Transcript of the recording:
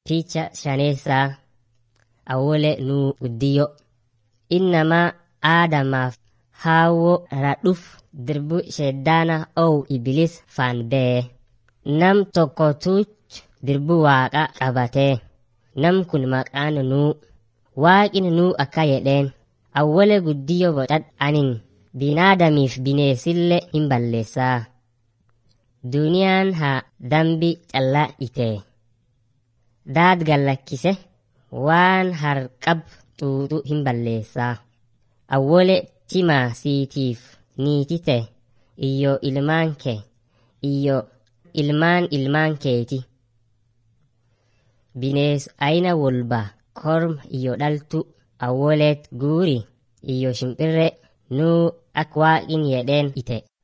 Picha shanesa awole nu guddiyo. Innamaa Aadamaaf Hawo radhuf dirbu sheddana ou Iblis fandee. Nam tokkotuch dirbu waaqa qabate. Nam kun maqaan nuu. Waaqin nuu akka jedheen. Awwole guddiyo godhad anin binaadamiif bineesille hin balleessaa. Duniyaan haa dambi callaa ite. Daad gallakkise waan harqab xuuxu hin balleessaa. Awwole timaa siitiif niitite iyyo ilmaan kee iyyo ilmaan keeti. Binees ayna wolba korma iyyo dhaltu awwoleet guuri iyyo shimpirre nuu ak waaqin jedheen ite.